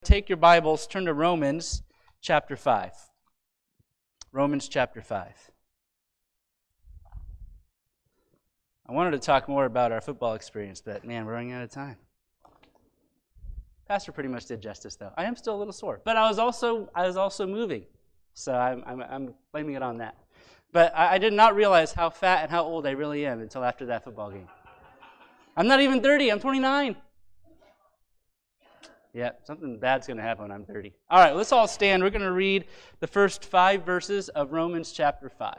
Take your Bibles, turn to Romans chapter 5. Romans chapter 5. I wanted to talk more about our football experience, but man, we're running out of time. Pastor pretty much did justice, though. I am still a little sore, but I was also moving, so I'm blaming it on that. But I did not realize how fat and how old I really am until after that football game. I'm not even 30. I'm 29. Yeah, something bad's going to happen when I'm 30. All right, let's all stand. We're going to read the first 5 verses of Romans chapter 5.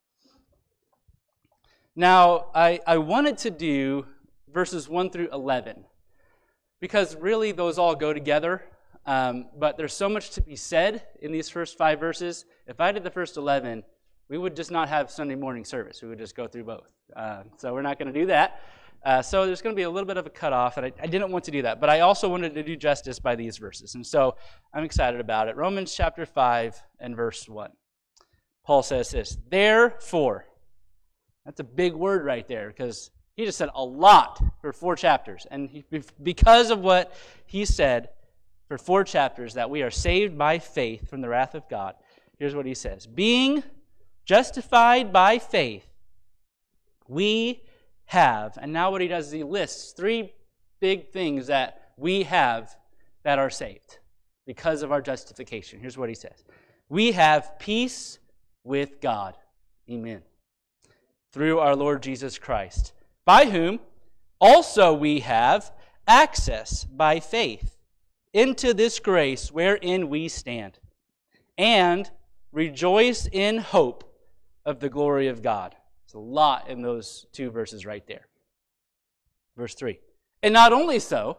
Now, I wanted to do verses 1 through 11 because really those all go together, but there's so much to be said in these first 5 verses. If I did the first 11, we would just not have Sunday morning service. We would just go through both. So we're not going to do that. So there's going to be a little bit of a cutoff, and I didn't want to do that. But I also wanted to do justice by these verses, and so I'm excited about it. Romans chapter 5 and verse 1. Paul says this, therefore. That's a big word right there, because he just said a lot for 4 chapters. And because of what he said for 4 chapters, that we are saved by faith from the wrath of God, here's what he says. Being justified by faith, we have, and now what he does is he lists 3 big things that we have that are saved because of our justification. Here's what he says. We have peace with God. Amen. Through our Lord Jesus Christ, by whom also we have access by faith into this grace wherein we stand, and rejoice in hope of the glory of God. There's a lot in those 2 verses right there. Verse 3. And not only so,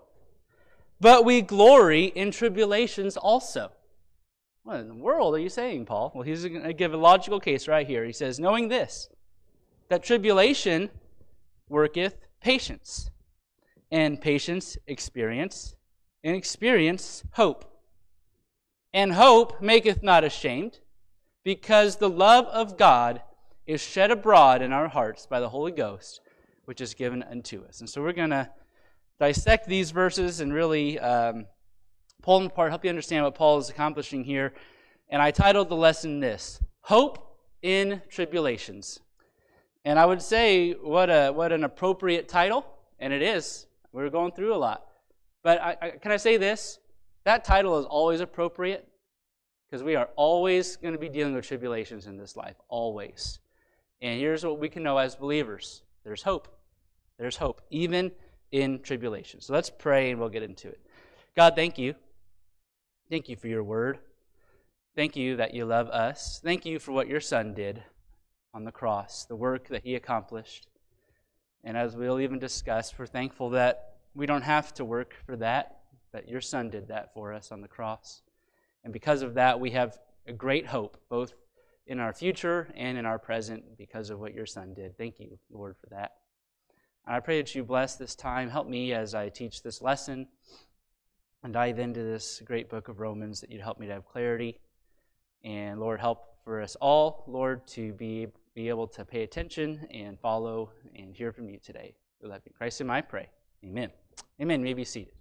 but we glory in tribulations also. What in the world are you saying, Paul? Well, he's going to give a logical case right here. He says, knowing this, that tribulation worketh patience, and patience experience, and experience hope. And hope maketh not ashamed, because the love of God is shed abroad in our hearts by the Holy Ghost, which is given unto us. And so we're going to dissect these verses and really pull them apart, help you understand what Paul is accomplishing here. And I titled the lesson this, Hope in Tribulations. And I would say what an appropriate title, and it is. We're going through a lot. But can I say this? That title is always appropriate because we are always going to be dealing with tribulations in this life, always. And here's what we can know as believers. There's hope. There's hope, even in tribulation. So let's pray and we'll get into it. God, thank you. Thank you for your word. Thank you that you love us. Thank you for what your Son did on the cross, the work that he accomplished. And as we'll even discuss, we're thankful that we don't have to work for that your Son did that for us on the cross. And because of that, we have a great hope, both in our future and in our present, because of what your Son did. Thank you, Lord, for that. And I pray that you bless this time. Help me as I teach this lesson and dive into this great book of Romans, that you'd help me to have clarity. And Lord, help for us all, Lord, to be able to pay attention and follow and hear from you today. We love you. In Christ's name I pray. Amen. Amen. You may be seated.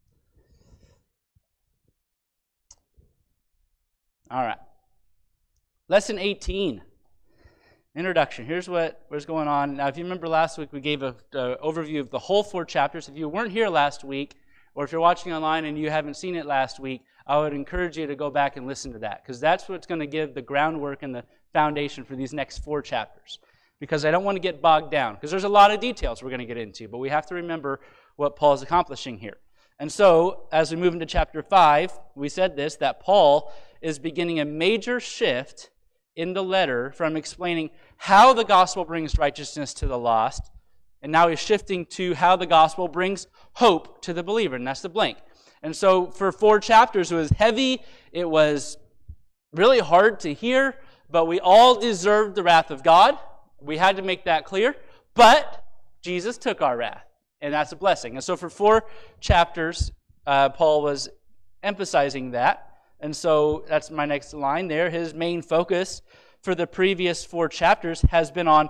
All right. Lesson 18, introduction. Here's what's going on. Now, if you remember last week, we gave an overview of the whole 4 chapters. If you weren't here last week, or if you're watching online and you haven't seen it last week, I would encourage you to go back and listen to that, because that's what's going to give the groundwork and the foundation for these next 4 chapters. Because I don't want to get bogged down, because there's a lot of details we're going to get into, but we have to remember what Paul's accomplishing here. And so, as we move into chapter 5, we said this, that Paul is beginning a major shift in the letter from explaining how the gospel brings righteousness to the lost, and now he's shifting to how the gospel brings hope to the believer, and that's the blank. And so for 4 chapters, it was heavy, it was really hard to hear, but we all deserved the wrath of God. We had to make that clear, but Jesus took our wrath, and that's a blessing. And so for 4 chapters, Paul was emphasizing that. And so that's my next line there. His main focus for the previous 4 chapters has been on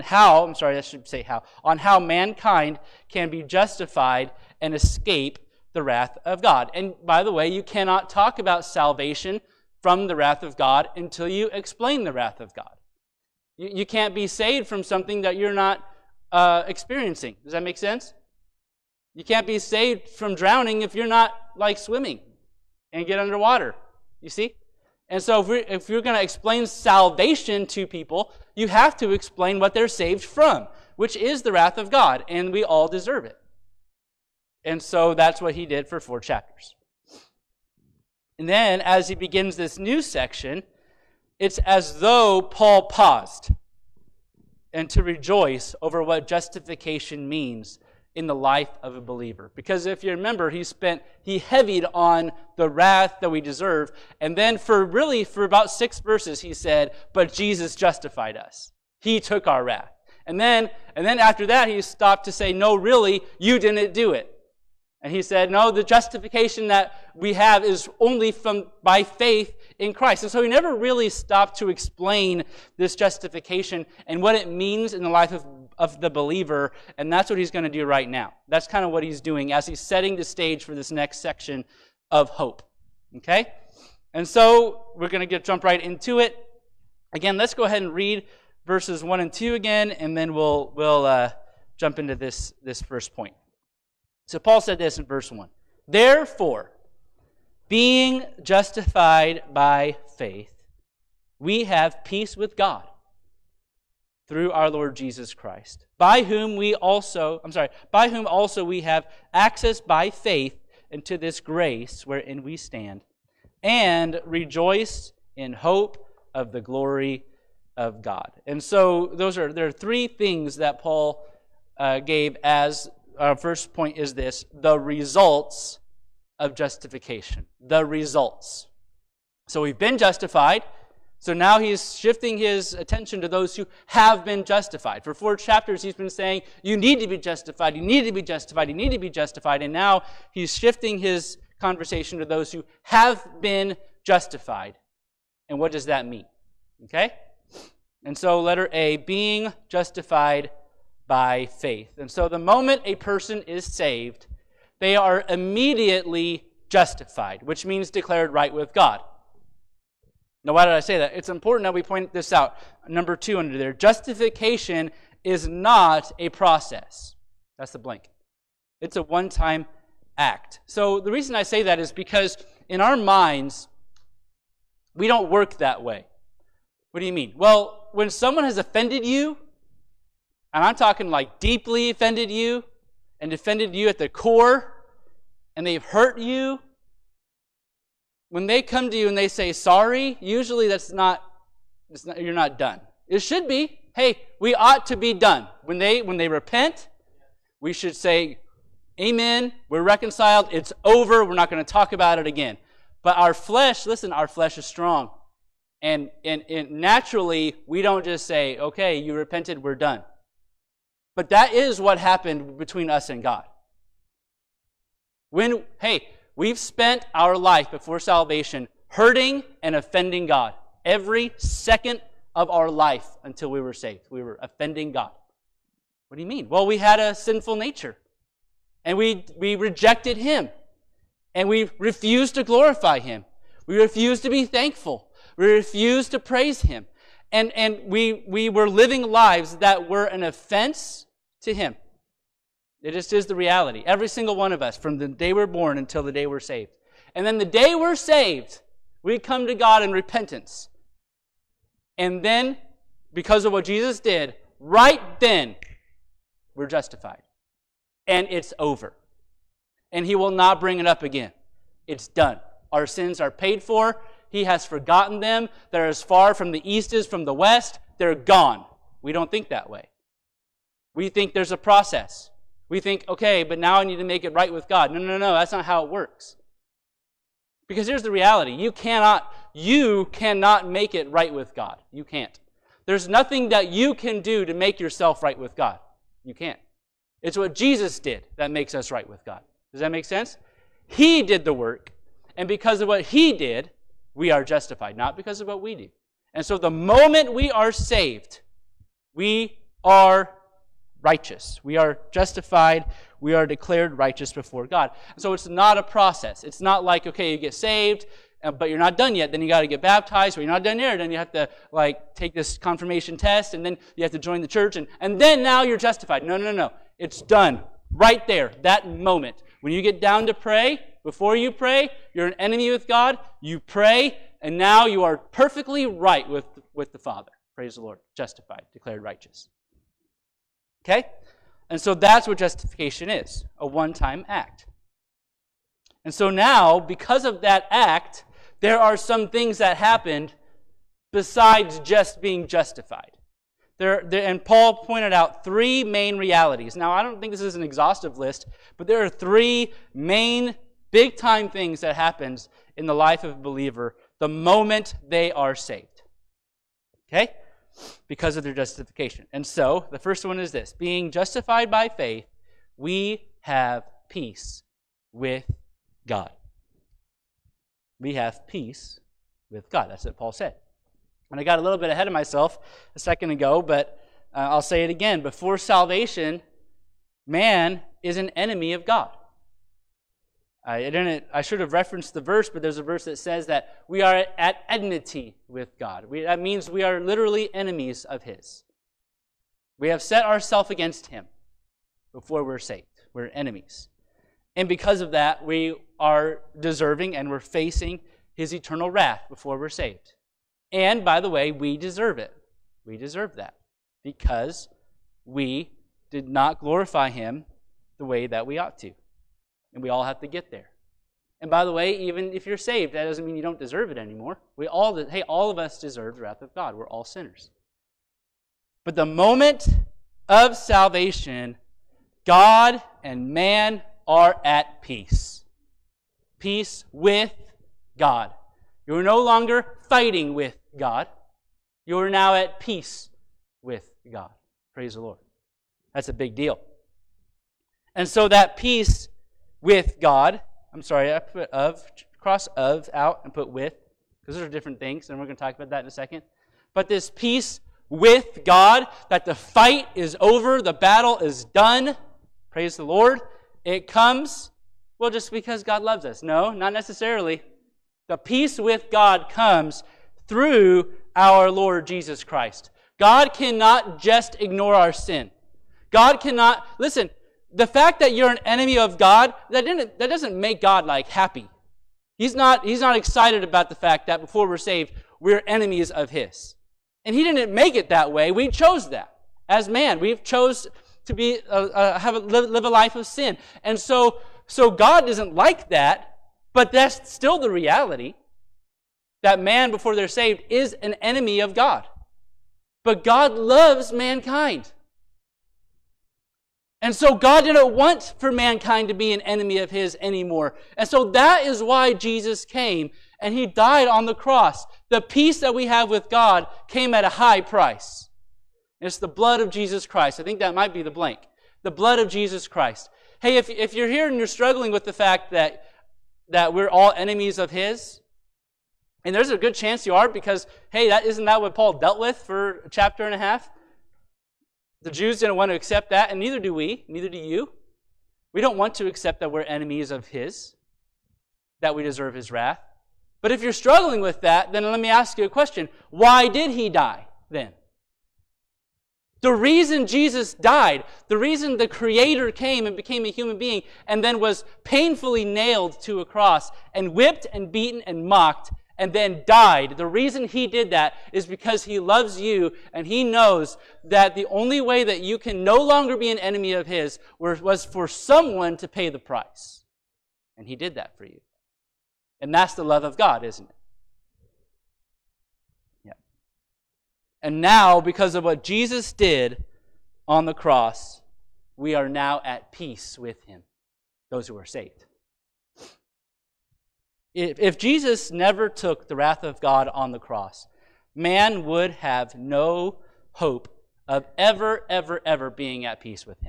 how mankind can be justified and escape the wrath of God. And by the way, you cannot talk about salvation from the wrath of God until you explain the wrath of God. You can't be saved from something that you're not experiencing. Does that make sense? You can't be saved from drowning if you're not like swimming and get underwater. You see? And so if you're going to explain salvation to people, you have to explain what they're saved from, which is the wrath of God, and we all deserve it. And so that's what he did for 4 chapters. And then as he begins this new section, it's as though Paul paused and to rejoice over what justification means in the life of a believer. Because if you remember, he heavied on the wrath that we deserve. And then for about 6 verses, he said, but Jesus justified us. He took our wrath. And then after that, he stopped to say, no, really, you didn't do it. And he said, no, the justification that we have is only by faith in Christ. And so he never really stopped to explain this justification and what it means in the life of the believer. And that's what he's going to do right now. That's kind of what he's doing as he's setting the stage for this next section of hope. Okay? And so we're going to jump right into it. Again, let's go ahead and read verses 1 and 2 again, and then we'll jump into this first point. So Paul said this in verse 1. Therefore, being justified by faith, we have peace with God through our Lord Jesus Christ, by whom also we have access by faith into this grace wherein we stand, and rejoice in hope of the glory of God. And so there are 3 things that Paul gave as our first point is this: the results of justification. The results. So we've been justified. So now he's shifting his attention to those who have been justified. For 4 chapters, he's been saying, you need to be justified, you need to be justified, you need to be justified. And now he's shifting his conversation to those who have been justified. And what does that mean? Okay? And so letter A, being justified by faith. And so the moment a person is saved, they are immediately justified, which means declared right with God. Now, why did I say that? It's important that we point this out. Number 2 under there. Justification is not a process. That's the blank. It's a one-time act. So the reason I say that is because in our minds, we don't work that way. What do you mean? Well, when someone has offended you, and I'm talking like deeply offended you and offended you at the core, and they've hurt you, when they come to you and they say sorry, usually you're not done. It should be. Hey, we ought to be done. When they repent, we should say, amen, we're reconciled, it's over, we're not going to talk about it again. But our flesh is strong. And naturally, we don't just say, okay, you repented, we're done. But that is what happened between us and God. We've spent our life before salvation hurting and offending God. Every second of our life until we were saved, we were offending God. What do you mean? Well, we had a sinful nature. And we rejected Him. And we refused to glorify Him. We refused to be thankful. We refused to praise Him. And we were living lives that were an offense to Him. It just is the reality. Every single one of us, from the day we're born until the day we're saved. And then the day we're saved, we come to God in repentance. And then, because of what Jesus did, right then, we're justified. And it's over. And He will not bring it up again. It's done. Our sins are paid for. He has forgotten them. They're as far from the east as from the west. They're gone. We don't think that way. We think there's a process. We think, okay, but now I need to make it right with God. No, that's not how it works. Because here's the reality. You cannot make it right with God. You can't. There's nothing that you can do to make yourself right with God. You can't. It's what Jesus did that makes us right with God. Does that make sense? He did the work, and because of what He did, we are justified, not because of what we do. And so the moment we are saved, we are righteous. We are justified. We are declared righteous before God. So it's not a process. It's not like, okay, you get saved, but you're not done yet. Then you got to get baptized, or you're not done there. Then you have to take this confirmation test, and then you have to join the church, and then now you're justified. No. It's done right there, that moment. When you get down to pray, before you pray, you're an enemy with God. You pray, and now you are perfectly right with the Father. Praise the Lord. Justified, declared righteous. Okay? And so that's what justification is, a one-time act. And so now, because of that act, there are some things that happened besides just being justified. And Paul pointed out three main realities. Now, I don't think this is an exhaustive list, but there are three main, big-time things that happens in the life of a believer the moment they are saved. Okay? Because of their justification. And so, the first one is this. Being justified by faith, we have peace with God. We have peace with God. That's what Paul said. And I got a little bit ahead of myself a second ago, but I'll say it again. Before salvation, man is an enemy of God. I should have referenced the verse, but there's a verse that says that we are at enmity with God. That means we are literally enemies of His. We have set ourselves against Him before we're saved. We're enemies. And because of that, we are deserving and we're facing His eternal wrath before we're saved. And, by the way, we deserve it. We deserve that because we did not glorify Him the way that we ought to. And we all have to get there. And by the way, even if you're saved, that doesn't mean you don't deserve it anymore. All of us deserve the wrath of God. We're all sinners. But the moment of salvation, God and man are at peace. Peace with God. You're no longer fighting with God. You're now at peace with God. Praise the Lord. That's a big deal. And so that peace with God, I put cross of out and put with, because those are different things, and we're going to talk about that in a second. But this peace with God, that the fight is over, the battle is done, praise the Lord, it comes, just because God loves us. No, not necessarily. The peace with God comes through our Lord Jesus Christ. God cannot just ignore our sin. God cannot, listen, the fact that you're an enemy of God, that doesn't make God happy. He's not excited about the fact that before we're saved, we're enemies of His. And He didn't make it that way. We chose that. As man, we've chose to be live a life of sin. And so God doesn't like that, but that's still the reality. That man, before they're saved, is an enemy of God. But God loves mankind. And so God didn't want for mankind to be an enemy of His anymore. And so that is why Jesus came and He died on the cross. The peace that we have with God came at a high price. It's the blood of Jesus Christ. I think that might be the blank. The blood of Jesus Christ. Hey, if you're here and you're struggling with the fact that we're all enemies of His, and there's a good chance you are because, hey, isn't that what Paul dealt with for a chapter and a half? The Jews didn't want to accept that, and neither do we, neither do you. We don't want to accept that we're enemies of His, that we deserve His wrath. But if you're struggling with that, then let me ask you a question. Why did He die then? The reason Jesus died, the reason the Creator came and became a human being and then was painfully nailed to a cross and whipped and beaten and mocked and then died, the reason He did that is because He loves you and He knows that the only way that you can no longer be an enemy of His was for someone to pay the price. And He did that for you. And that's the love of God, isn't it? Yeah. And now, because of what Jesus did on the cross, we are now at peace with Him, those who are saved. If Jesus never took the wrath of God on the cross, man would have no hope of ever being at peace with Him.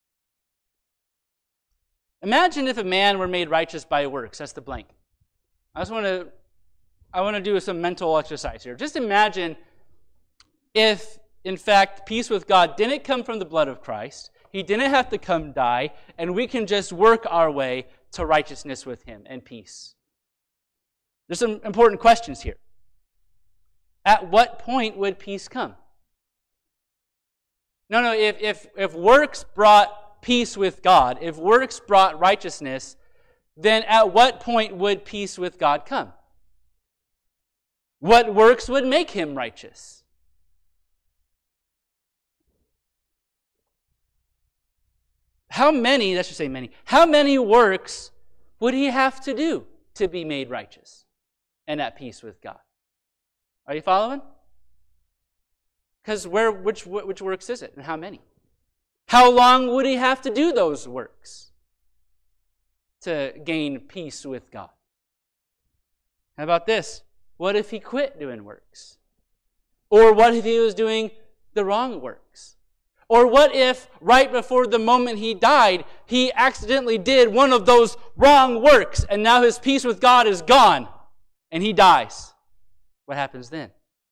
Imagine if a man were made righteous by works. That's the blank. I want to do some mental exercise here. Just imagine if in fact, peace with God didn't come from the blood of Christ. He didn't have to come die, and we can just work our way to righteousness with him and peace. There's some important questions here. At what point would peace come? No, if works brought peace with God, if works brought righteousness, then at what point would peace with God come? What works would make him righteous? How many works would he have to do to be made righteous and at peace with God? Are you following? Because which works is it, and how many? How long would he have to do those works to gain peace with God? How about this? What if he quit doing works? Or what if he was doing the wrong works? Or what if right before the moment he died, he accidentally did one of those wrong works, and now his peace with God is gone, and he dies? What happens then?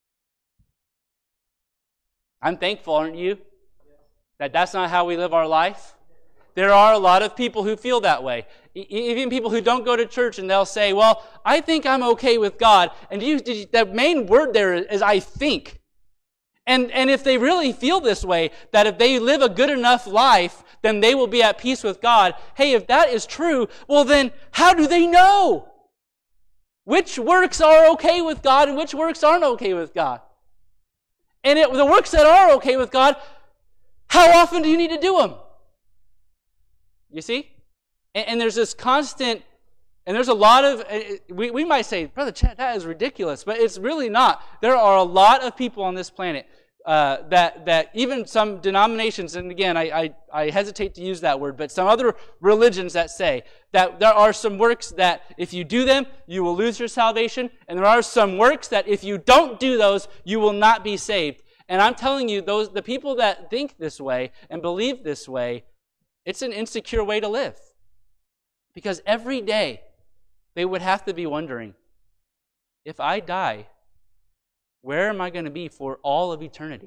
I'm thankful, aren't you? That that's not how we live our life. There are a lot of people who feel that way. Even people who don't go to church, and they'll say, well, I think I'm okay with God. And the main word there is I think. And if they really feel this way, that if they live a good enough life, then they will be at peace with God. Hey, if that is true, well then, how do they know? Which works are okay with God and which works aren't okay with God? And the works that are okay with God, how often do you need to do them? You see? And there's this constant, and there's a lot of, we might say, Brother Chad, that is ridiculous, but it's really not. There are a lot of people on this planet that even some denominations, and again, I hesitate to use that word, but some other religions that say that there are some works that if you do them, you will lose your salvation, and there are some works that if you don't do those, you will not be saved. And I'm telling you, the people that think this way and believe this way, it's an insecure way to live. Because every day, they would have to be wondering, if I die, where am I going to be for all of eternity?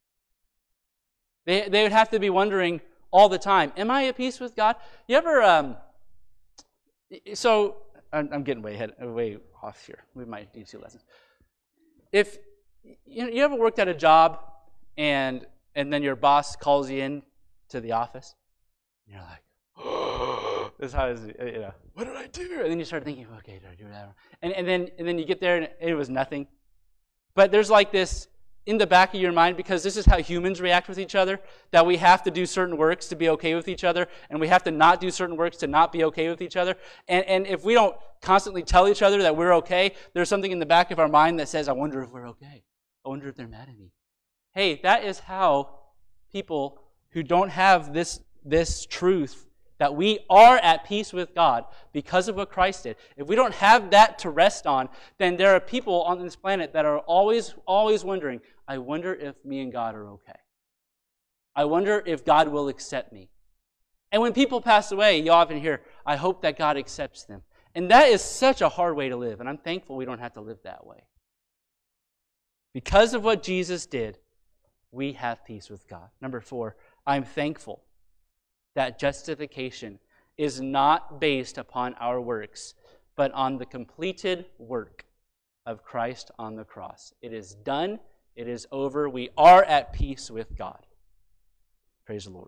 They would have to be wondering all the time, am I at peace with God? You ever, so, I'm getting way off here. We might need 2 lessons. If, you ever worked at a job, and then your boss calls you in to the office, and you're like, this is how what did I do? And then you start thinking, okay, did I do that? And then you get there and it was nothing. But there's like this in the back of your mind, because this is how humans react with each other, that we have to do certain works to be okay with each other, and we have to not do certain works to not be okay with each other. And if we don't constantly tell each other that we're okay, there's something in the back of our mind that says, I wonder if we're okay. I wonder if they're mad at me. Hey, that is how people who don't have this truth that we are at peace with God because of what Christ did. If we don't have that to rest on, then there are people on this planet that are always wondering, I wonder if me and God are okay. I wonder if God will accept me. And when people pass away, you often hear, I hope that God accepts them. And that is such a hard way to live, and I'm thankful we don't have to live that way. Because of what Jesus did, we have peace with God. Number 4, I'm thankful that justification is not based upon our works, but on the completed work of Christ on the cross. It is done. It is over. We are at peace with God. Praise the Lord.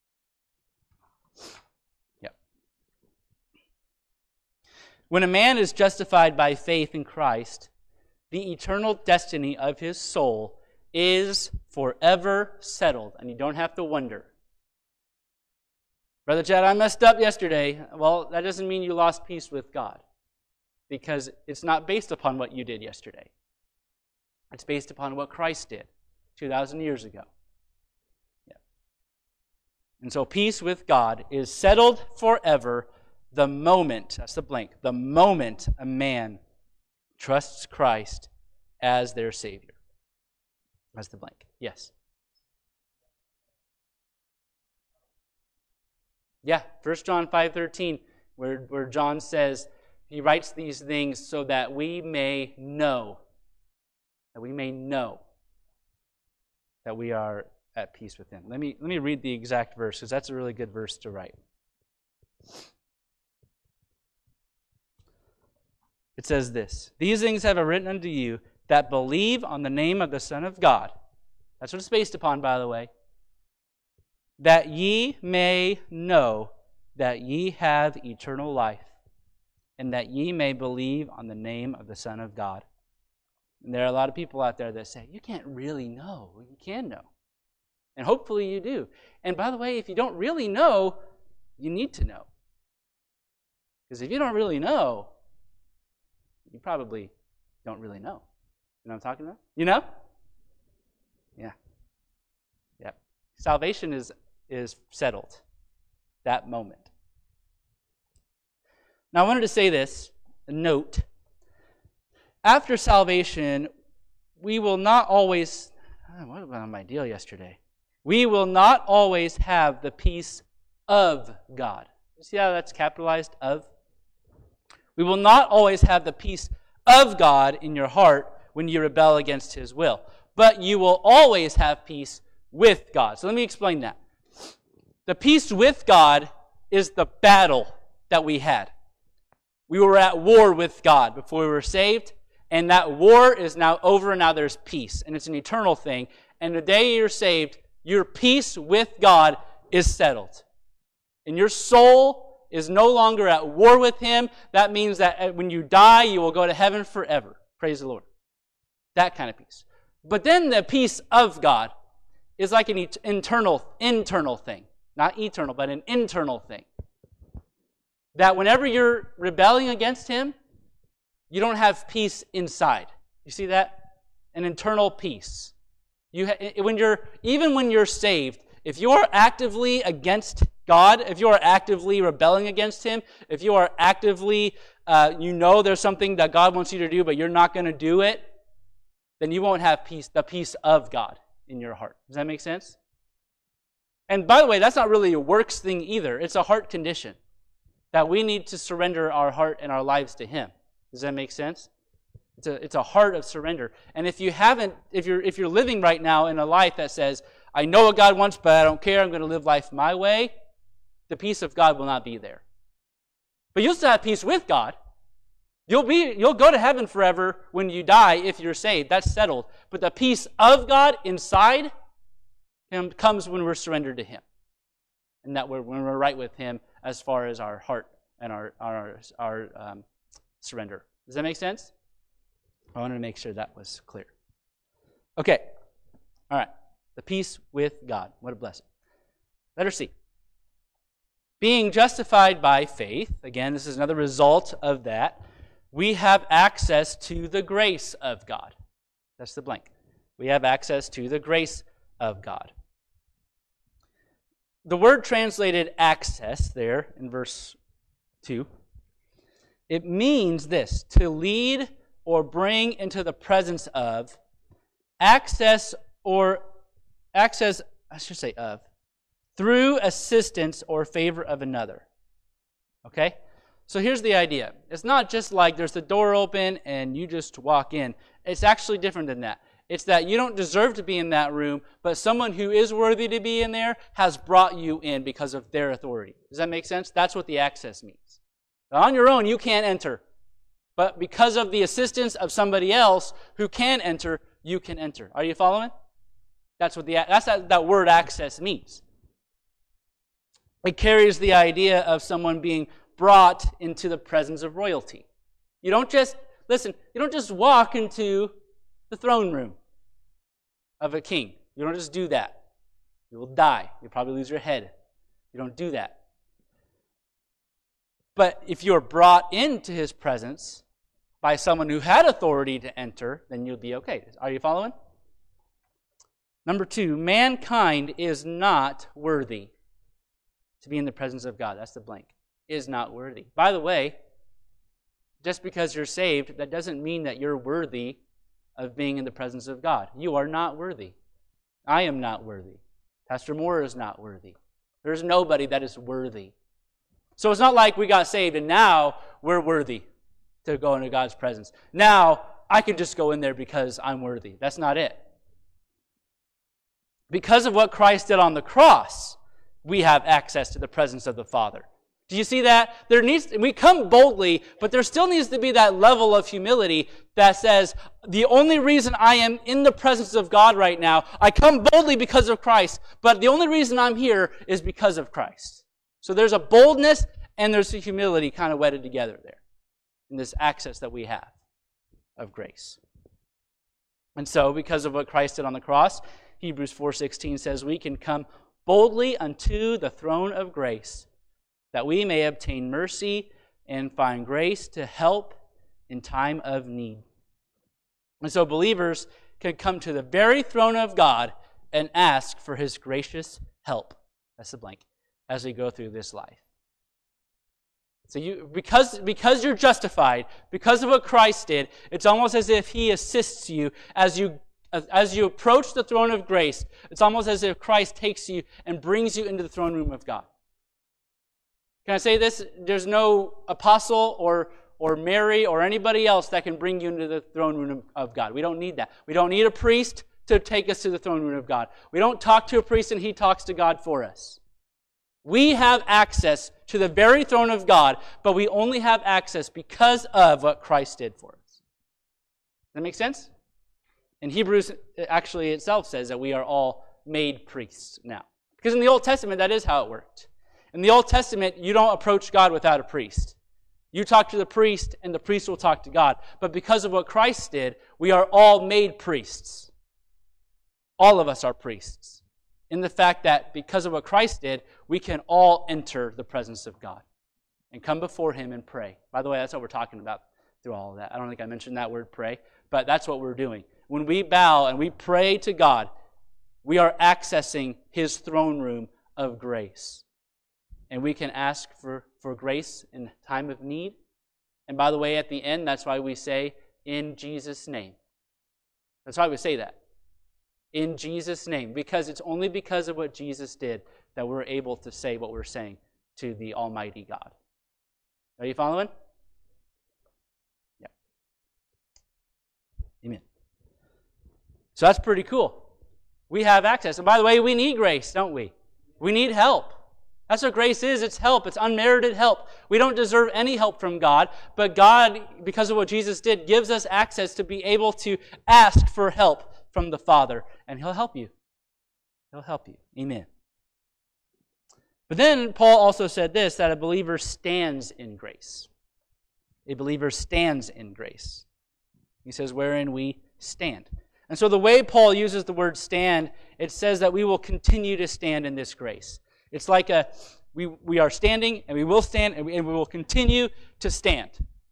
Yep. When a man is justified by faith in Christ, the eternal destiny of his soul is forever settled, and you don't have to wonder. Brother Chad, I messed up yesterday. Well, that doesn't mean you lost peace with God, because it's not based upon what you did yesterday. It's based upon what Christ did 2,000 years ago. Yeah. And so peace with God is settled forever the moment, that's the blank, the moment a man trusts Christ as their Savior. That's the blank. Yes. Yeah, 1 John 5:13, where John says, he writes these things so that we may know. That we may know. that we are at peace with him. Let me read the exact verse, because that's a really good verse to write. It says this, "These things have I written unto you that believe on the name of the Son of God." That's what it's based upon, by the way. "That ye may know that ye have eternal life, and that ye may believe on the name of the Son of God." And there are a lot of people out there that say, you can't really know. Well, you can know. And hopefully you do. And by the way, if you don't really know, you need to know. Because if you don't really know, you probably don't really know. You know what I'm talking about? You know? Yeah. Yep. Salvation is settled. That moment. Now I wanted to say this, a note. After salvation, we will not always, what about my deal yesterday? We will not always have the peace of God. You see how that's capitalized, of? We will not always have the peace of God in your heart when you rebel against his will. But you will always have peace with God. So let me explain that. The peace with God is the battle that we had. We were at war with God before we were saved, and that war is now over, and now there's peace. And it's an eternal thing. And the day you're saved, your peace with God is settled. And your soul is no longer at war with him. That means that when you die, you will go to heaven forever. Praise the Lord. That kind of peace. But then the peace of God is like an internal thing. Not eternal, but an internal thing. That whenever you're rebelling against him, you don't have peace inside. You see that? An internal peace. Even when you're saved, if you are actively against God, if you are actively rebelling against him, if you are actively, there's something that God wants you to do, but you're not going to do it, then you won't have peace, the peace of God in your heart. Does that make sense? And by the way, that's not really a works thing either. It's a heart condition that we need to surrender our heart and our lives to him. Does that make sense? It's a heart of surrender. And if you're living right now in a life that says, I know what God wants, but I don't care, I'm going to live life my way, the peace of God will not be there. But you'll still have peace with God. You'll go to heaven forever when you die if you're saved. That's settled. But the peace of God inside comes when we're surrendered to him. And that when we're right with him as far as our heart and our surrender. Does that make sense? I wanted to make sure that was clear. Okay. All right. The peace with God. What a blessing. Letter C. Being justified by faith. Again, this is another result of that. We have access to the grace of God. That's the blank. We have access to the grace of God. The word translated access there in verse 2, it means this, to lead or bring into the presence of, through assistance or favor of another. Okay? So here's the idea. It's not just like there's the door open and you just walk in. It's actually different than that. It's that you don't deserve to be in that room, but someone who is worthy to be in there has brought you in because of their authority. Does that make sense? That's what the access means. Now, on your own, you can't enter. But because of the assistance of somebody else who can enter, you can enter. Are you following? That's what that word access means. It carries the idea of someone being brought into the presence of royalty. You don't just walk into the throne room of a king. You don't just do that. You will die. You'll probably lose your head. You don't do that. But if you're brought into his presence by someone who had authority to enter, then you'll be okay. Are you following? Number 2, mankind is not worthy to be in the presence of God. That's the blank. Is not worthy. By the way, just because you're saved, that doesn't mean that you're worthy of being in the presence of God. You are not worthy. I am not worthy. Pastor Moore is not worthy. There's nobody that is worthy. So it's not like we got saved and now we're worthy to go into God's presence. Now I can just go in there because I'm worthy. That's not it. because of what Christ did on the cross, we have access to the presence of the Father. Do you see that? We come boldly, but there still needs to be that level of humility that says, the only reason I am in the presence of God right now, I come boldly because of Christ, but the only reason I'm here is because of Christ. So there's a boldness and there's a humility kind of wedded together there in this access that we have of grace. And so, because of what Christ did on the cross, Hebrews 4:16 says, we can come boldly unto the throne of grace, that we may obtain mercy and find grace to help in time of need. And so believers can come to the very throne of God and ask for His gracious help. That's the blank. As we go through this life. So because you're justified, because of what Christ did, it's almost as if He assists you as you approach the throne of grace. It's almost as if Christ takes you and brings you into the throne room of God. Can I say this? There's no apostle or Mary or anybody else that can bring you into the throne room of God. We don't need that. We don't need a priest to take us to the throne room of God. We don't talk to a priest and he talks to God for us. We have access to the very throne of God, but we only have access because of what Christ did for us. Does that make sense? In Hebrews, actually itself says that we are all made priests now. Because in the Old Testament, that is how it worked. In the Old Testament, you don't approach God without a priest. You talk to the priest, and the priest will talk to God. But because of what Christ did, we are all made priests. All of us are priests. In the fact that because of what Christ did, we can all enter the presence of God and come before Him and pray. By the way, that's what we're talking about through all of that. I don't think I mentioned that word pray, but that's what we're doing. When we bow and we pray to God, we are accessing His throne room of grace. And we can ask for grace in time of need. And by the way, at the end, that's why we say, in Jesus' name. That's why we say that. In Jesus' name. Because it's only because of what Jesus did that we're able to say what we're saying to the Almighty God. Are you following? Yeah. Amen. So that's pretty cool. We have access. And by the way, we need grace, don't we? We need help. That's what grace is. It's help. It's unmerited help. We don't deserve any help from God, but God, because of what Jesus did, gives us access to be able to ask for help from the Father, and He'll help you. He'll help you. Amen. But then Paul also said this, that a believer stands in grace. A believer stands in grace. He says, wherein we stand. And so the way Paul uses the word stand, it says that we will continue to stand in this grace. It's like we are standing, and we will stand, and we will continue to stand.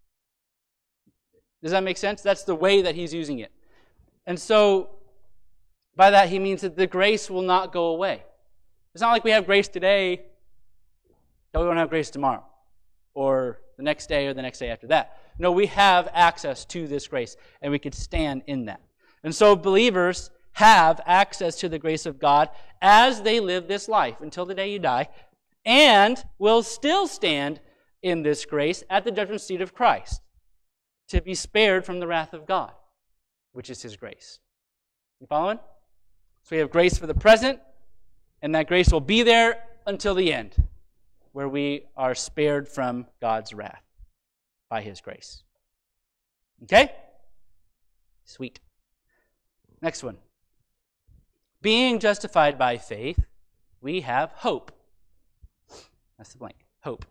Does that make sense? That's the way that he's using it. And so, by that he means that the grace will not go away. It's not like we have grace today, that we won't have grace tomorrow, or the next day, or the next day after that. No, we have access to this grace, and we can stand in that. And so believers have access to the grace of God as they live this life until the day you die, and will still stand in this grace at the judgment seat of Christ to be spared from the wrath of God, which is His grace. You following? So we have grace for the present, and that grace will be there until the end, where we are spared from God's wrath by His grace. Okay? Sweet. Next one. Being justified by faith, we have hope. That's the blank. Hope.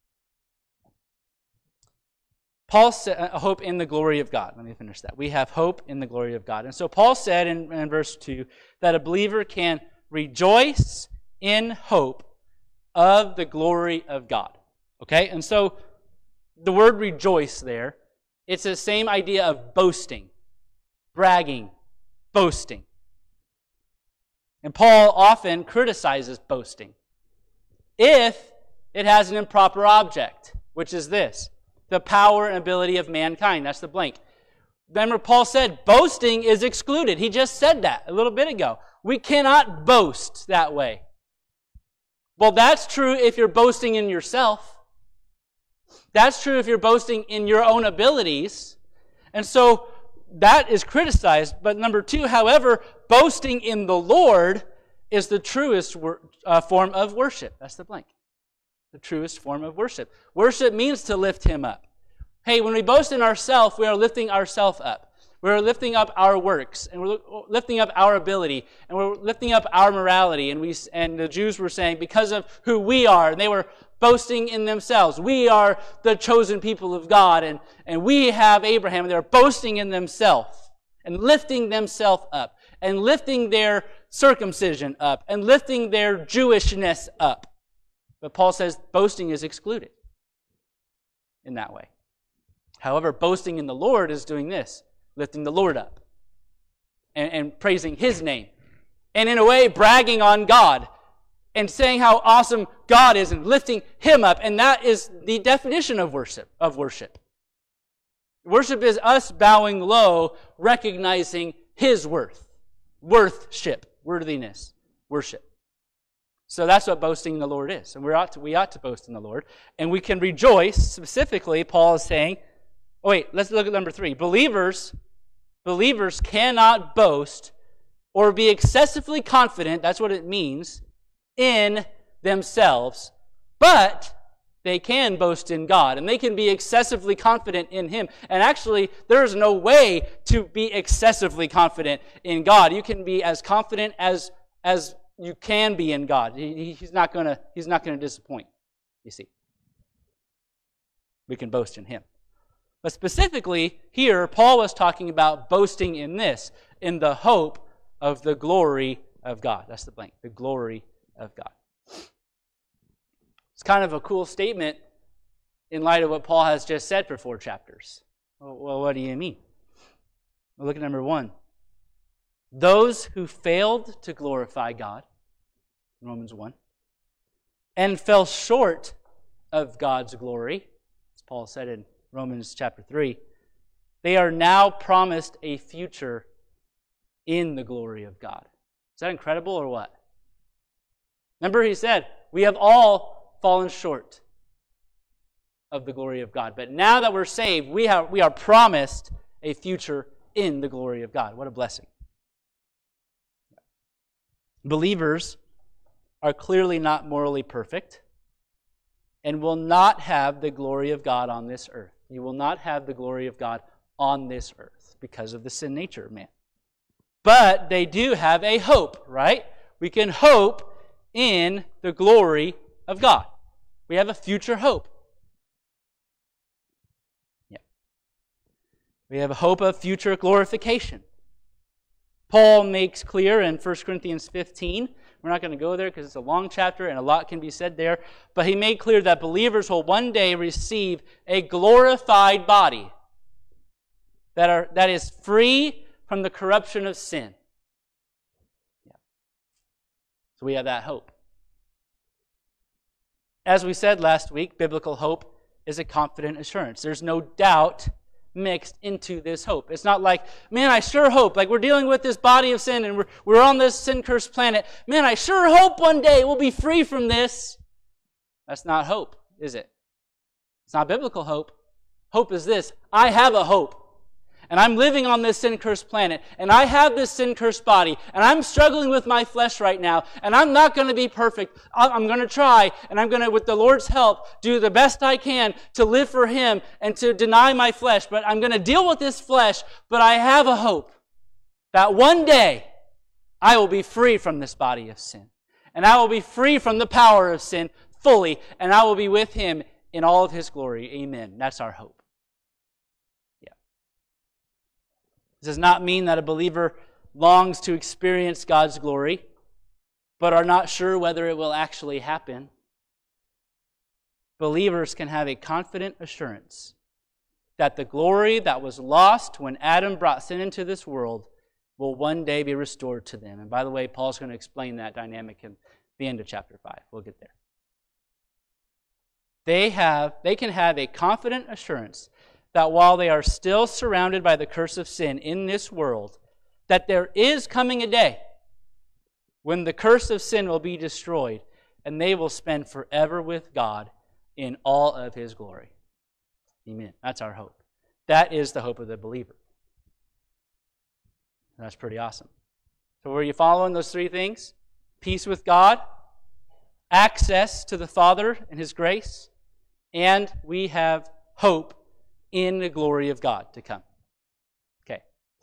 Paul said, hope in the glory of God. Let me finish that. We have hope in the glory of God. And so Paul said in verse 2 that a believer can rejoice in hope of the glory of God. Okay? And so the word rejoice there, it's the same idea of boasting, bragging, boasting. And Paul often criticizes boasting if it has an improper object, which is this, the power and ability of mankind. That's the blank. Remember, Paul said boasting is excluded. He just said that a little bit ago. We cannot boast that way. Well, that's true if you're boasting in yourself. That's true if you're boasting in your own abilities. And so that is criticized. But number two, however, boasting in the Lord is the truest form of worship. That's the blank. The truest form of worship. Worship means to lift him up. Hey, when we boast in ourselves, we are lifting ourselves up. We're lifting up our works, and we're lifting up our ability, and we're lifting up our morality. And the Jews were saying, because of who we are, and they were boasting in themselves. We are the chosen people of God, and we have Abraham. And they were boasting in themselves, and lifting themselves up, and lifting their circumcision up, and lifting their Jewishness up. But Paul says boasting is excluded in that way. However, boasting in the Lord is doing this. Lifting the Lord up and praising His name. And in a way, bragging on God and saying how awesome God is and lifting Him up. And that is the definition of worship. Worship is us bowing low, recognizing His worth. Worthiness. Worship. So that's what boasting in the Lord is. And we ought to boast in the Lord. And we can rejoice. Specifically, Paul is saying, let's look at number 3. Believers cannot boast or be excessively confident, that's what it means, in themselves, but they can boast in God, and they can be excessively confident in Him. And actually, there is no way to be excessively confident in God. You can be as confident as you can be in God. He's not going to disappoint, you see. We can boast in Him. But specifically, here, Paul was talking about boasting in this, in the hope of the glory of God. That's the blank, the glory of God. It's kind of a cool statement in light of what Paul has just said for 4 chapters. Well, what do you mean? Well, look at number 1. Those who failed to glorify God, Romans 1, and fell short of God's glory, as Paul said in Romans chapter 3, they are now promised a future in the glory of God. Is that incredible or what? Remember he said, we have all fallen short of the glory of God. But now that we're saved, we are promised a future in the glory of God. What a blessing. Believers are clearly not morally perfect and will not have the glory of God on this earth. You will not have the glory of God on this earth because of the sin nature of man. But they do have a hope, right? We can hope in the glory of God. We have a future hope. Yeah. We have a hope of future glorification. Paul makes clear in 1 Corinthians 15, we're not going to go there because it's a long chapter and a lot can be said there, but he made clear that believers will one day receive a glorified body that is free from the corruption of sin. Yeah. So we have that hope. As we said last week, biblical hope is a confident assurance. There's no doubt mixed into this hope. It's not like, man, I sure hope, like we're dealing with this body of sin and we're on this sin-cursed planet. Man, I sure hope one day we'll be free from this. That's not hope, is it? It's not biblical hope. Hope is this: I have a hope. And I'm living on this sin-cursed planet, and I have this sin-cursed body, and I'm struggling with my flesh right now, and I'm not going to be perfect. I'm going to try, and I'm going to, with the Lord's help, do the best I can to live for Him and to deny my flesh. But I'm going to deal with this flesh, but I have a hope that one day I will be free from this body of sin, and I will be free from the power of sin fully, and I will be with Him in all of His glory. Amen. That's our hope. This does not mean that a believer longs to experience God's glory, but are not sure whether it will actually happen. Believers can have a confident assurance that the glory that was lost when Adam brought sin into this world will one day be restored to them. And by the way, Paul's going to explain that dynamic in the end of chapter 5. We'll get there. They can have a confident assurance that while they are still surrounded by the curse of sin in this world, that there is coming a day when the curse of sin will be destroyed and they will spend forever with God in all of His glory. Amen. That's our hope. That is the hope of the believer. That's pretty awesome. So were you following those 3 things? peace with God, access to the Father and His grace, and we have hope in the glory of God to come. Okay.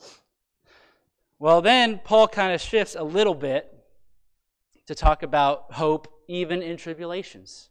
Well, then Paul kind of shifts a little bit to talk about hope even in tribulations.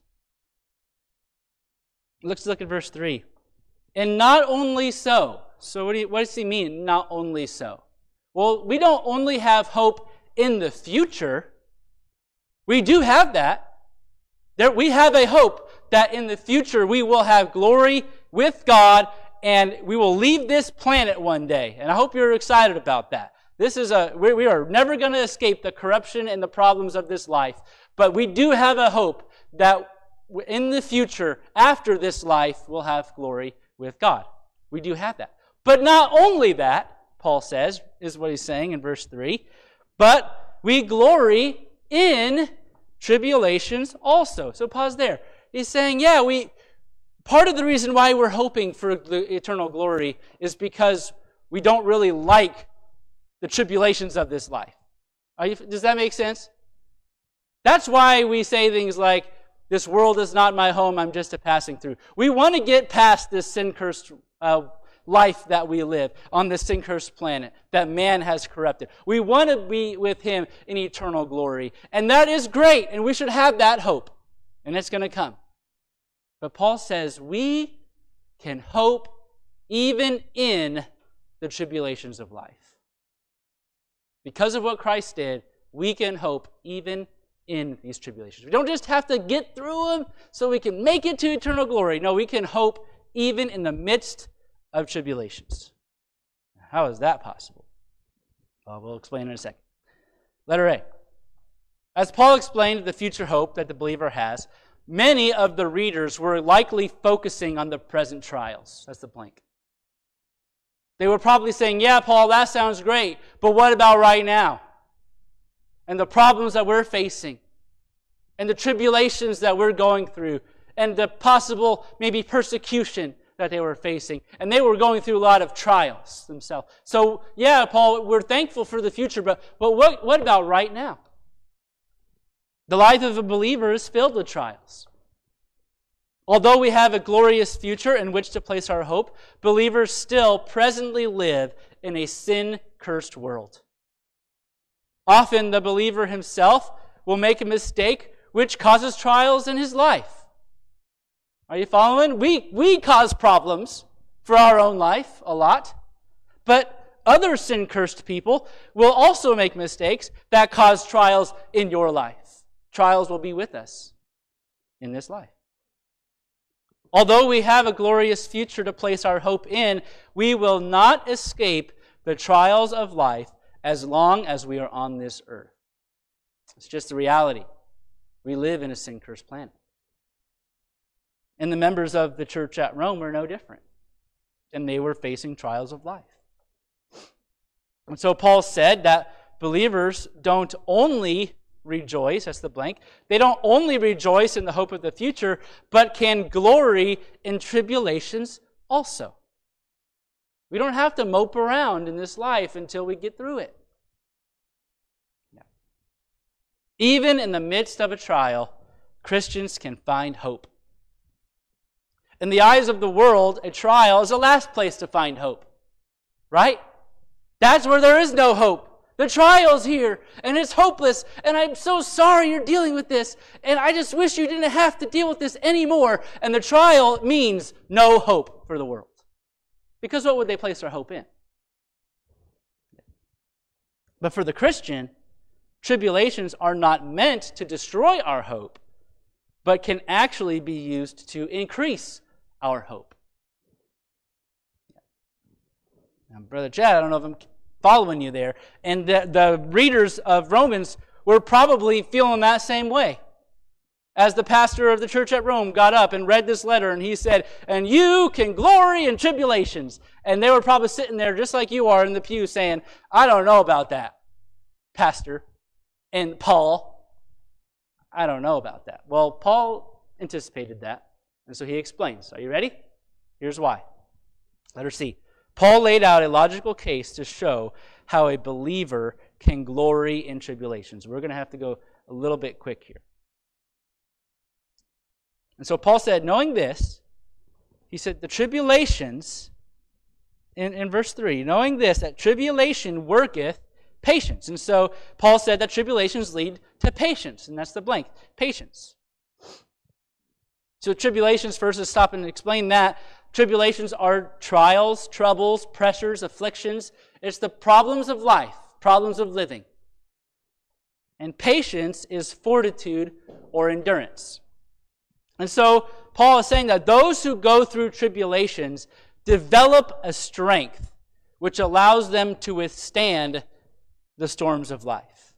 Let's look at verse 3. And not only so. So what does he mean, not only so? Well, we don't only have hope in the future. We do have that. We have a hope that in the future we will have glory with God and we will leave this planet one day. And I hope you're excited about that. We are never going to escape the corruption and the problems of this life. But we do have a hope that in the future, after this life, we'll have glory with God. We do have that. But not only that, Paul says, is what he's saying in verse 3, but we glory in tribulations also. So pause there. He's saying, part of the reason why we're hoping for the eternal glory is because we don't really like the tribulations of this life. Does that make sense? That's why we say things like, this world is not my home, I'm just a passing through. We want to get past this sin-cursed life that we live on this sin-cursed planet that man has corrupted. We want to be with Him in eternal glory. And that is great, and we should have that hope. And it's going to come. But Paul says we can hope even in the tribulations of life. Because of what Christ did, we can hope even in these tribulations. We don't just have to get through them so we can make it to eternal glory. No, we can hope even in the midst of tribulations. How is that possible? Well, we'll explain in a second. Letter A. As Paul explained the future hope that the believer has, many of the readers were likely focusing on the present trials. That's the blank. They were probably saying, yeah, Paul, that sounds great, but what about right now? And the problems that we're facing, and the tribulations that we're going through, and the possible, maybe, persecution that they were facing. And they were going through a lot of trials themselves. So, yeah, Paul, we're thankful for the future, but what about right now? The life of a believer is filled with trials. Although we have a glorious future in which to place our hope, believers still presently live in a sin-cursed world. Often the believer himself will make a mistake which causes trials in his life. Are you following? We cause problems for our own life a lot, but other sin-cursed people will also make mistakes that cause trials in your life. Trials will be with us in this life. Although we have a glorious future to place our hope in, we will not escape the trials of life as long as we are on this earth. It's just the reality. We live in a sin-cursed planet. And the members of the church at Rome were no different. And they were facing trials of life. And so Paul said that believers don't only rejoice, that's the blank, they don't only rejoice in the hope of the future, but can glory in tribulations also. We don't have to mope around in this life until we get through it. No. Even in the midst of a trial, Christians can find hope. In the eyes of the world, a trial is the last place to find hope. Right? That's where there is no hope. The trial's here, and it's hopeless, and I'm so sorry you're dealing with this, and I just wish you didn't have to deal with this anymore. And the trial means no hope for the world. Because what would they place their hope in? But for the Christian, tribulations are not meant to destroy our hope, but can actually be used to increase our hope. Now, Brother Chad, I don't know if I'm following you there. And the readers of Romans were probably feeling that same way. As the pastor of the church at Rome got up and read this letter, and he said, and you can glory in tribulations. And they were probably sitting there just like you are in the pew saying, I don't know about that, Pastor and Paul. I don't know about that. Well, Paul anticipated that, and so he explains. Are you ready? Here's why. Letter C. Paul laid out a logical case to show how a believer can glory in tribulations. We're going to have to go a little bit quick here. And so Paul said, knowing this, he said, the tribulations, in verse 3, knowing this, that tribulation worketh patience. And so Paul said that tribulations lead to patience, and that's the blank, patience. So tribulations, first, let's stop and explain that. Tribulations are trials, troubles, pressures, afflictions. It's the problems of life, problems of living. And patience is fortitude or endurance. And so Paul is saying that those who go through tribulations develop a strength which allows them to withstand the storms of life.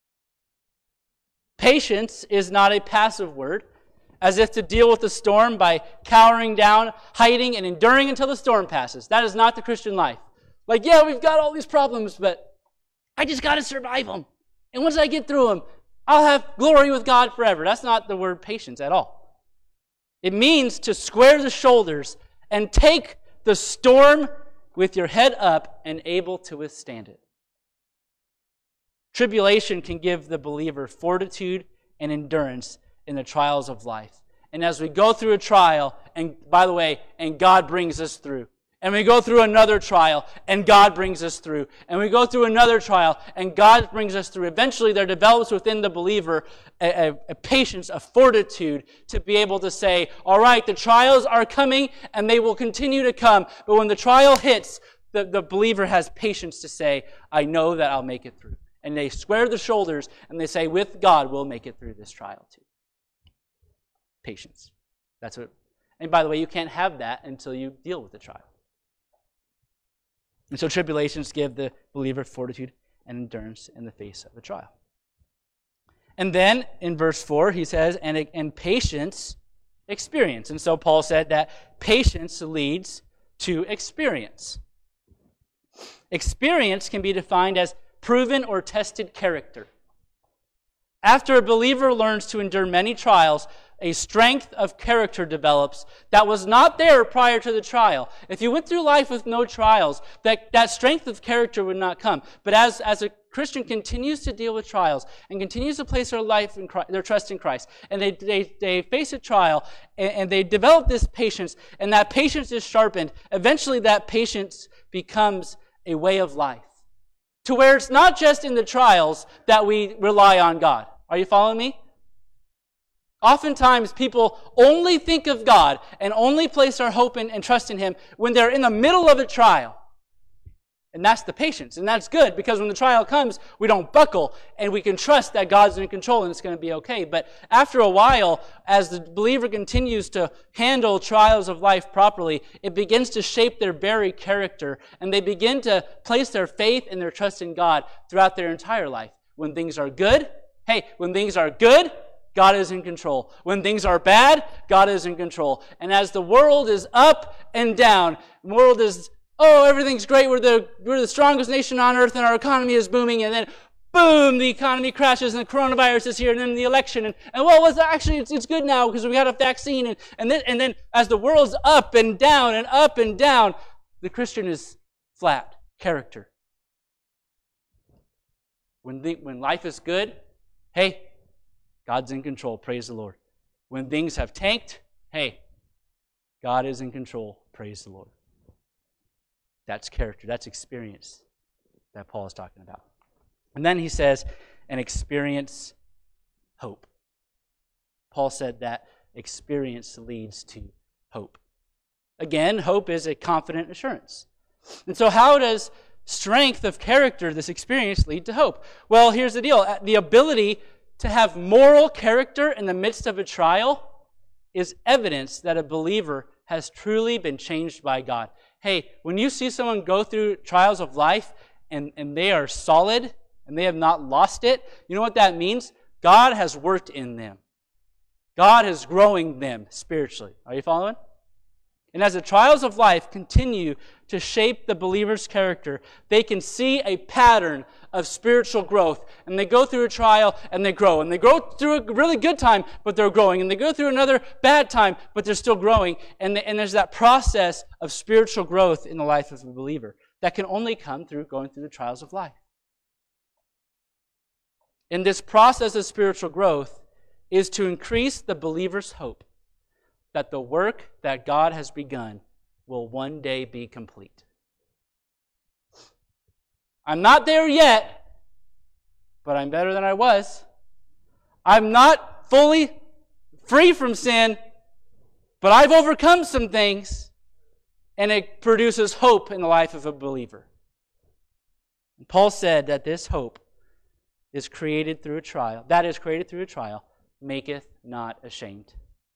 Patience is not a passive word, as if to deal with the storm by cowering down, hiding, and enduring until the storm passes. That is not the Christian life. Like, yeah, we've got all these problems, but I just got to survive them. And once I get through them, I'll have glory with God forever. That's not the word patience at all. It means to square the shoulders and take the storm with your head up and able to withstand it. Tribulation can give the believer fortitude and endurance in the trials of life. And as we go through a trial, and by the way, and God brings us through, and we go through another trial, and God brings us through. And we go through another trial, and God brings us through. Eventually, there develops within the believer a patience, a fortitude to be able to say, all right, the trials are coming, and they will continue to come. But when the trial hits, the believer has patience to say, I know that I'll make it through. And they square the shoulders, and they say, with God, we'll make it through this trial too. Patience. That's what. And by the way, you can't have that until you deal with the trial. And so tribulations give the believer fortitude and endurance in the face of the trial. And then in verse 4, he says, and patience, experience. And so Paul said that patience leads to experience. Experience can be defined as proven or tested character. After a believer learns to endure many trials, a strength of character develops that was not there prior to the trial. If you went through life with no trials, that strength of character would not come. But as a Christian continues to deal with trials and continues to place their life in Christ, their trust in Christ, and they face a trial and they develop this patience, and that patience is sharpened, eventually that patience becomes a way of life. To where it's not just in the trials that we rely on God. Are you following me? Oftentimes, people only think of God and only place their hope and trust in Him when they're in the middle of a trial. And that's the patience. And that's good, because when the trial comes, we don't buckle, and we can trust that God's in control and it's going to be okay. But after a while, as the believer continues to handle trials of life properly, it begins to shape their very character, and they begin to place their faith and their trust in God throughout their entire life. When things are good, when things are good, God is in control. When things are bad, God is in control. And as the world is up and down, the world is, everything's great, we're the strongest nation on earth and our economy is booming, and then boom, the economy crashes and the coronavirus is here, and then the election, it's good now because we got a vaccine, and then as the world's up and down, the Christian is flat character. When life is good, God's in control, praise the Lord. When things have tanked, God is in control, praise the Lord. That's character, that's experience that Paul is talking about. And then he says, and experience hope. Paul said that experience leads to hope. Again, hope is a confident assurance. And so how does strength of character, this experience, lead to hope? Well, here's the deal. The ability to have moral character in the midst of a trial is evidence that a believer has truly been changed by God. When you see someone go through trials of life and they are solid and they have not lost it, you know what that means? God has worked in them. God is growing them spiritually. Are you following? And as the trials of life continue to shape the believer's character, they can see a pattern of spiritual growth. And they go through a trial and they grow. And they go through a really good time, but they're growing. And they go through another bad time, but they're still growing. And there's that process of spiritual growth in the life of a believer that can only come through going through the trials of life. in this process of spiritual growth is to increase the believer's hope that the work that God has begun will one day be complete. I'm not there yet, but I'm better than I was. I'm not fully free from sin, but I've overcome some things, and it produces hope in the life of a believer. And Paul said that this hope is created through a trial. That is created through a trial, maketh not ashamed.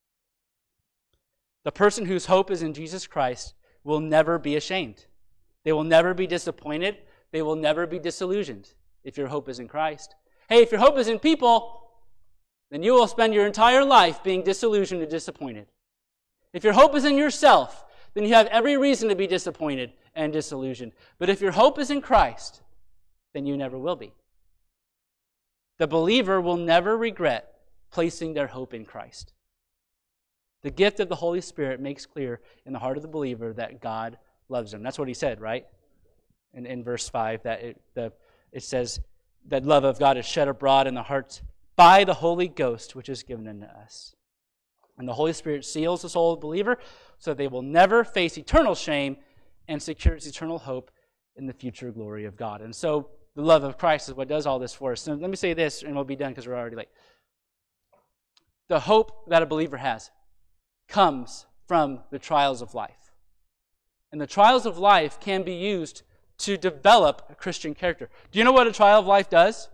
The person whose hope is in Jesus Christ will never be ashamed. They will never be disappointed. They will never be disillusioned if your hope is in Christ. Hey, if your hope is in people, then you will spend your entire life being disillusioned and disappointed. If your hope is in yourself, then you have every reason to be disappointed and disillusioned. But if your hope is in Christ, then you never will be. The believer will never regret placing their hope in Christ. The gift of the Holy Spirit makes clear in the heart of the believer that God loves them. That's what he said, right? In verse 5, that it says that love of God is shed abroad in the hearts by the Holy Ghost, which is given unto us. And the Holy Spirit seals the soul of the believer so that they will never face eternal shame and secures eternal hope in the future glory of God. And so the love of Christ is what does all this for us. So let me say this, and we'll be done because we're already late. The hope that a believer has comes from the trials of life. And the trials of life can be used to develop a Christian character. Do you know what a trial of life does?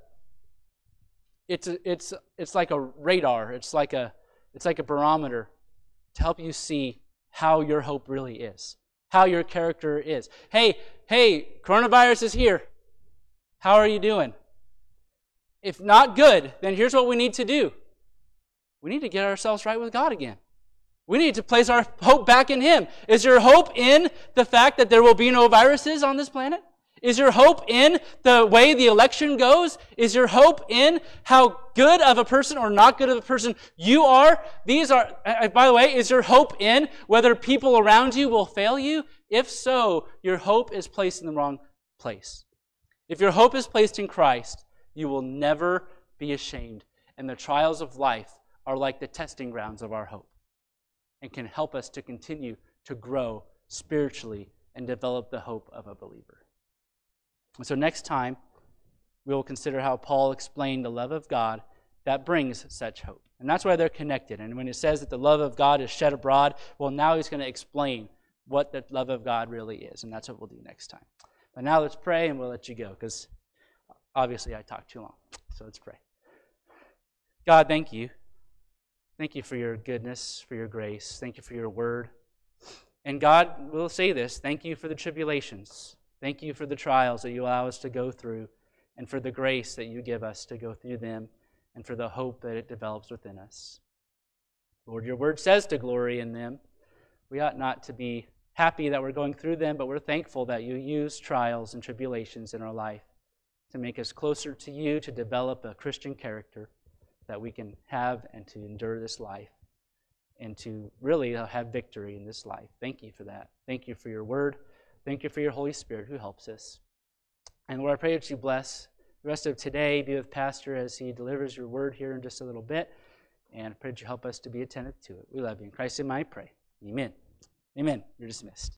It's like a radar. It's like a barometer to help you see how your hope really is, how your character is. Hey, coronavirus is here. How are you doing? If not good, then here's what we need to do. We need to get ourselves right with God again. We need to place our hope back in Him. Is your hope in the fact that there will be no viruses on this planet? Is your hope in the way the election goes? Is your hope in how good of a person or not good of a person you are? By the way, is your hope in whether people around you will fail you? If so, your hope is placed in the wrong place. If your hope is placed in Christ, you will never be ashamed. And the trials of life are like the testing grounds of our hope and can help us to continue to grow spiritually and develop the hope of a believer. And so next time, we will consider how Paul explained the love of God that brings such hope. And that's why they're connected. And when it says that the love of God is shed abroad, well, now he's going to explain what the love of God really is. And that's what we'll do next time. But now let's pray and we'll let you go, because obviously I talked too long. So let's pray. God, thank you. Thank you for your goodness, for your grace. Thank you for your word. And God, we'll say this, thank you for the tribulations. Thank you for the trials that you allow us to go through, and for the grace that you give us to go through them, and for the hope that it develops within us. Lord, your word says to glory in them. We ought not to be happy that we're going through them, but we're thankful that you use trials and tribulations in our life to make us closer to you, to develop a Christian character that we can have and to endure this life and to really have victory in this life. Thank you for that. Thank you for your word. Thank you for your Holy Spirit who helps us. And Lord, I pray that you bless the rest of today. Be with Pastor as he delivers your word here in just a little bit. And I pray that you help us to be attentive to it. We love you. In Christ's name I pray. Amen. Amen. You're dismissed.